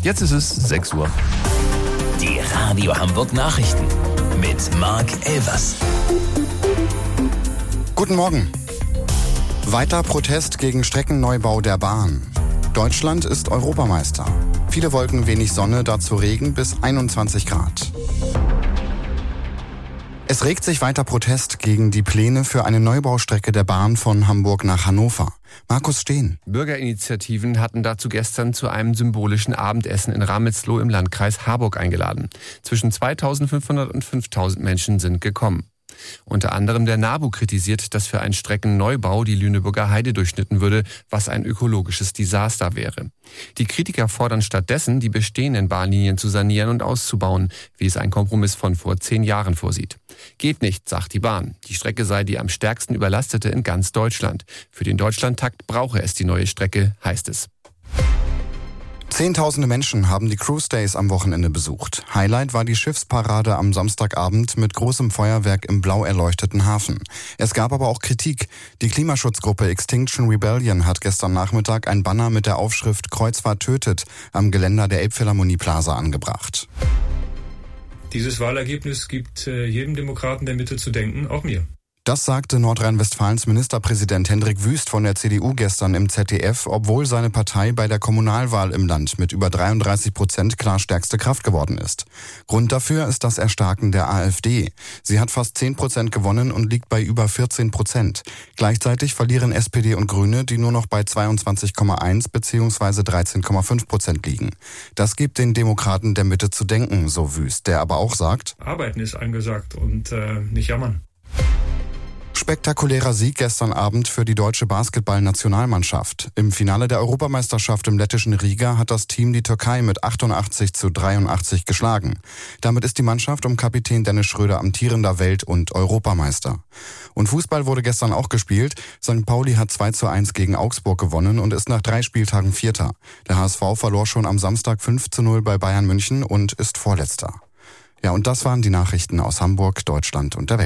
Jetzt ist es 6 Uhr. Die Radio Hamburg Nachrichten mit Marc Elvers. Guten Morgen. Weiter Protest gegen Streckenneubau der Bahn. Deutschland ist Europameister. Viele Wolken, wenig Sonne, dazu Regen bis 21 Grad. Es regt sich weiter Protest gegen die Pläne für eine Neubaustrecke der Bahn von Hamburg nach Hannover. Markus Steen. Bürgerinitiativen hatten dazu gestern zu einem symbolischen Abendessen in Ramelsloh im Landkreis Harburg eingeladen. Zwischen 2.500 und 5.000 Menschen sind gekommen. Unter anderem der NABU kritisiert, dass für einen Streckenneubau die Lüneburger Heide durchschnitten würde, was ein ökologisches Desaster wäre. Die Kritiker fordern stattdessen, die bestehenden Bahnlinien zu sanieren und auszubauen, wie es ein Kompromiss von vor 10 Jahren vorsieht. Geht nicht, sagt die Bahn. Die Strecke sei die am stärksten überlastete in ganz Deutschland. Für den Deutschlandtakt brauche es die neue Strecke, heißt es. Zehntausende Menschen haben die Cruise Days am Wochenende besucht. Highlight war die Schiffsparade am Samstagabend mit großem Feuerwerk im blau erleuchteten Hafen. Es gab aber auch Kritik. Die Klimaschutzgruppe Extinction Rebellion hat gestern Nachmittag ein Banner mit der Aufschrift Kreuzfahrt tötet am Geländer der Elbphilharmonie Plaza angebracht. Dieses Wahlergebnis gibt jedem Demokraten der Mitte zu denken, auch mir. Das sagte Nordrhein-Westfalens Ministerpräsident Hendrik Wüst von der CDU gestern im ZDF, obwohl seine Partei bei der Kommunalwahl im Land mit über 33% klar stärkste Kraft geworden ist. Grund dafür ist das Erstarken der AfD. Sie hat fast 10% gewonnen und liegt bei über 14%. Gleichzeitig verlieren SPD und Grüne, die nur noch bei 22,1 bzw. 13,5% liegen. Das gibt den Demokraten der Mitte zu denken, so Wüst, der aber auch sagt: Arbeiten ist angesagt und nicht jammern. Spektakulärer Sieg gestern Abend für die deutsche Basketball-Nationalmannschaft. Im Finale der Europameisterschaft im lettischen Riga hat das Team die Türkei mit 88:83 geschlagen. Damit ist die Mannschaft um Kapitän Dennis Schröder amtierender Welt- und Europameister. Und Fußball wurde gestern auch gespielt. St. Pauli hat 2:1 gegen Augsburg gewonnen und ist nach 3 Spieltagen Vierter. Der HSV verlor schon am Samstag 5:0 bei Bayern München und ist Vorletzter. Ja, und das waren die Nachrichten aus Hamburg, Deutschland und der Welt.